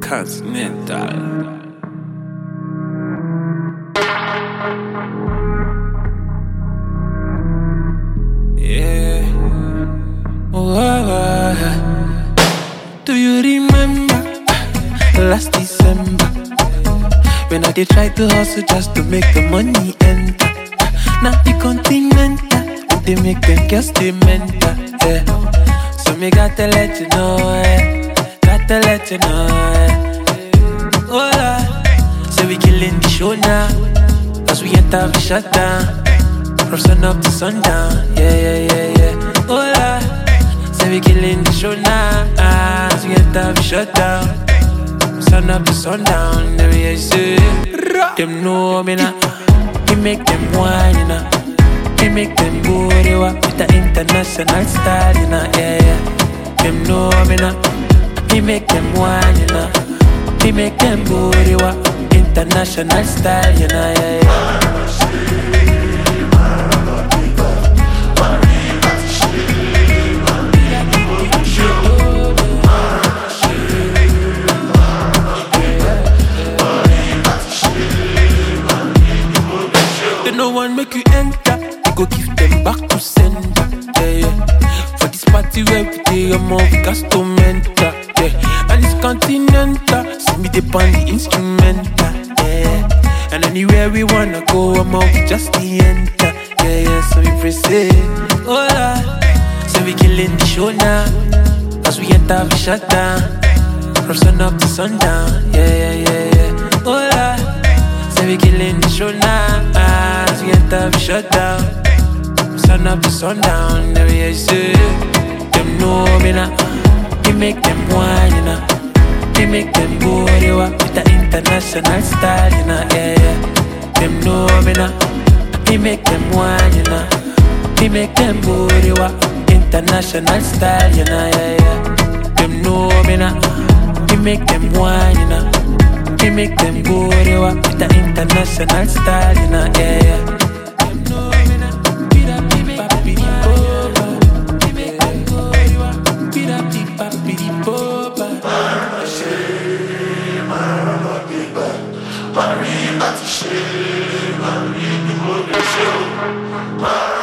Continental. Yeah. Do you remember last December when I did try to hustle just to make the money enter? Now the continental, they make them girls stay mental. Yeah. So me gotta let you know, gotta let you know. Oh Lord, so we killing the show now. As we enter, we shut down. From sun up to sundown, yeah. Oh Lord, so we killing the show now. As we enter, we shut down. From sun up to sundown, yeah, yeah, say. Them know me now. We make them wine, you know. We make them go to work with the international style, you know, yeah. Them know me now. We make them wine, you know. We make them go to work international style, you know, yeah. No one make you enter, we go give them back to sender, yeah. For this party where we day, I'm all we got to mentor, yeah. And it's continental, see me dip on the instrumental, yeah. And anywhere we wanna go, I'm all we just the enter, yeah. So we proceed, oh Lord, so we killing the show now. As we enter, we shut down. From sun up to sundown, yeah. Oh Lord, so we killing the show now. As we enter, we shut down. Sun up to sundown, there we say. Them know me now. We make them wine, you know. We make them go to work with the international style, you know, yeah. Them know me now. We make them wine, you know. We make them go to work international style, you know, yeah. Them know me now. We make them wine, you know. We make them go to work with the international style, you know, yeah. Them know me now. Beat up the papi di popa. We make them go to work. Beat up the papi di popa. Maria,